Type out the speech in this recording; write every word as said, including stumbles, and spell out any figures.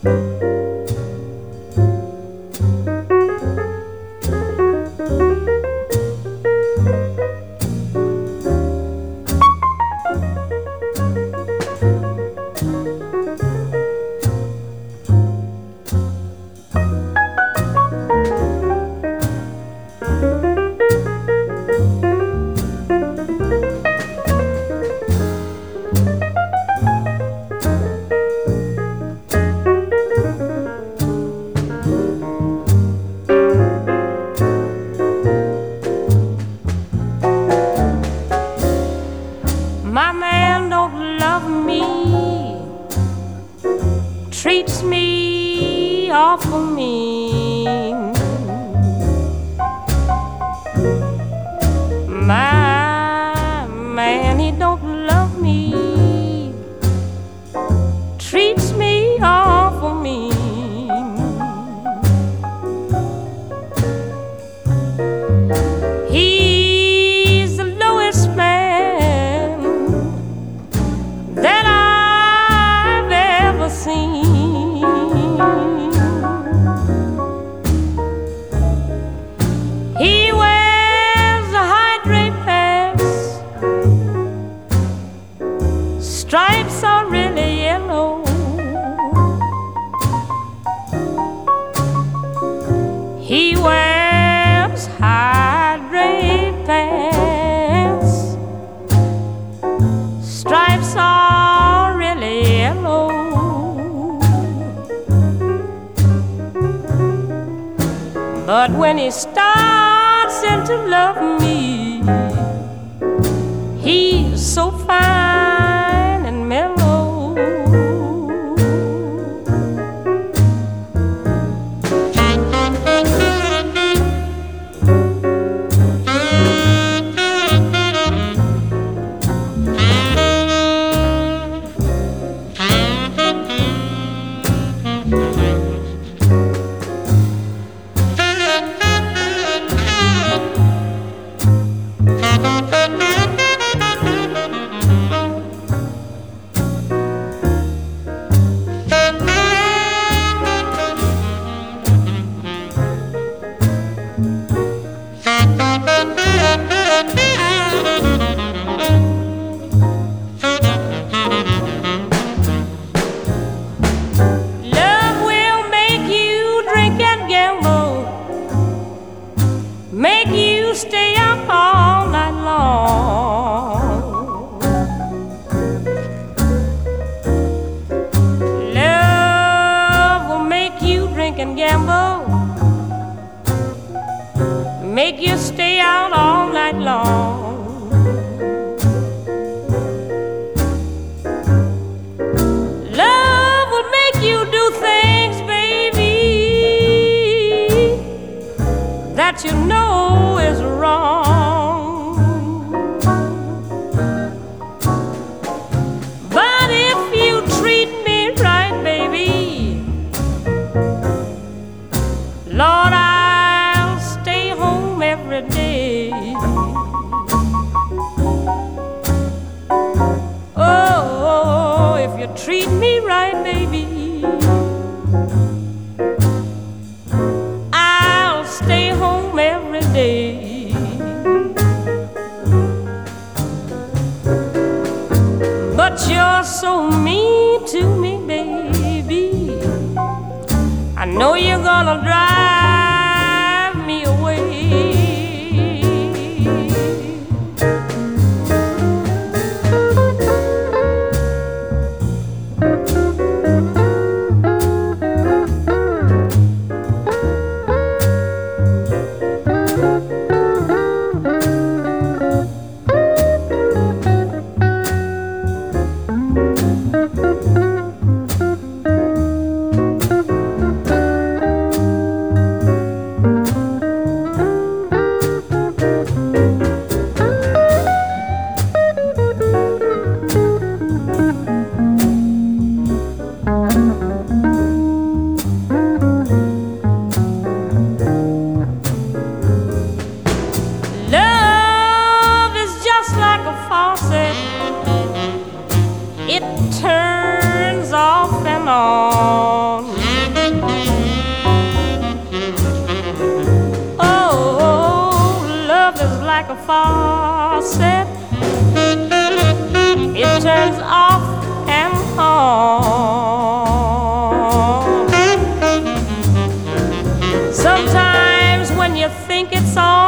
My man don't love me, treats me awful mean. My man, he don't love me, treats me awful mean. He's the lowest man that I've ever seen. He wears a high draped pants, stripes are really yellow. He wears high draped pants, stripes are really yellow. But when he starts in to love me, he's so fine and mellow. Love will make you drink and gamble, make you stay up all night long. Love will make you drink and gamble, make you stay out all night long. Love will make you do things, baby, that you know is wrong. But if you treat me right, baby, Lord, I'll stay home every day. Oh, if you treat me right, baby, I'll stay home every day. But you're so mean to me, baby, I know you're gonna drive me away. set, it turns off and on. Sometimes when you think it's all